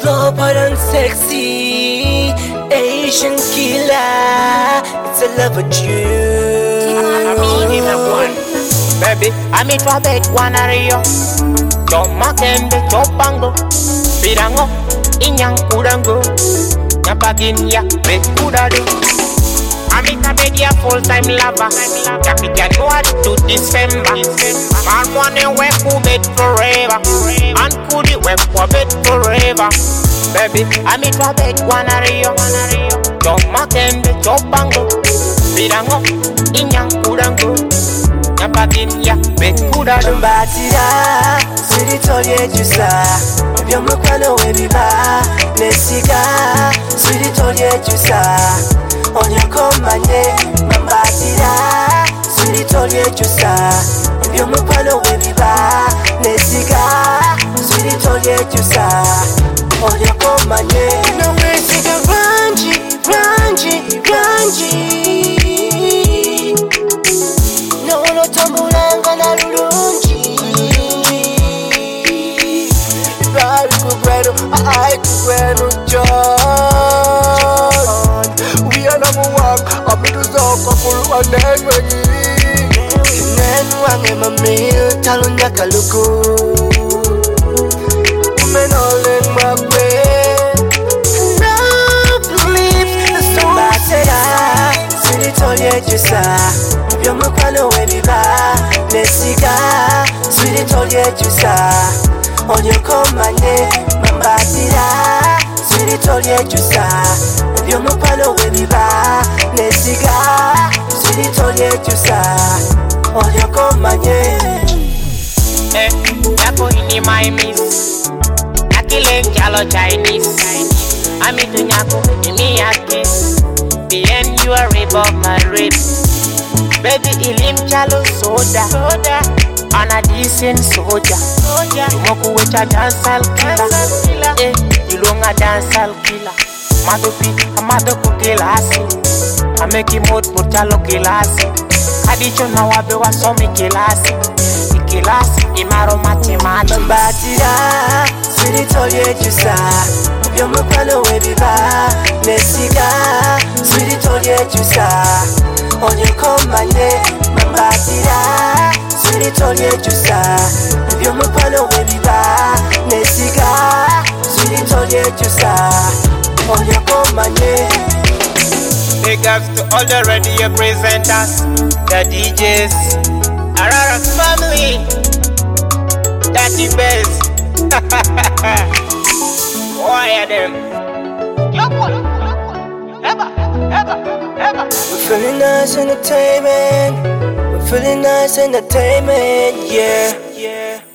Global and sexy Asian killer. It's a love of you. Baby, I meet a bed one area. Choma kembe chopango. Pirango, inyang kurango. Nyapagin ya bekudado. I meet a bed ya full-time lover. Tapi January to December. Man wanna work for bed forever. And could it work for bed forever? Baby, I meet a bed one area. Choma kembe chopango. Pirango, inyang kurango. Nyapagin ya bekudado. Mbatira, siritoye jusa. Byomukwano webiba nesiga. Siritoye jusa. Onyakomanye mambatira. Siritoye jusa. Byomukwano webiba nesiga. Siritoye jusa. Onyakomanye. No wesiga ranji, ranji, ranji. No tambulanga na lulungi. Bari kugweno, ai kugweno John. We are number one, amiduzoko fulu anenwenyi. Nenu wange mamil, talunya kaluku. Umenoleng makwe. Love lips, the soul batera. Siritoye jusa. Byomukwano webiba nesiga. Siritoye jusa. Onyokomanye mambatira. Siritoye jusa. Byomukwano webiba nesiga. Siritoye jusa. Onyokomanye. Yako ini my miss. Nakile chalo Chinese. Amitu nyako imi yake. The end you are above my ribs. Baby ilim chalo soda. On a decent soldier. Tumoku wecha dancehall killer. Ilonga dancehall killer. Madopi amado kukelasi. Ameki mod mutalo kilasi. Kadicho na wabe wasomi kilasi. Ikilasi imaro mathematics. Mbatira, siritoye jusa. Byomukwano webiba nesiga. Siritoye jusa. Onyokomanye mambatira. Siritoye jusa. Byomukwano webiba nesiga. Siritoye jusa. Onyokomanye. Big ups to all the radio presenters, the DJs, Araras family, Daddy Bez. Why are them? We're feeling nice entertainment. We're feeling nice entertainment. Yeah.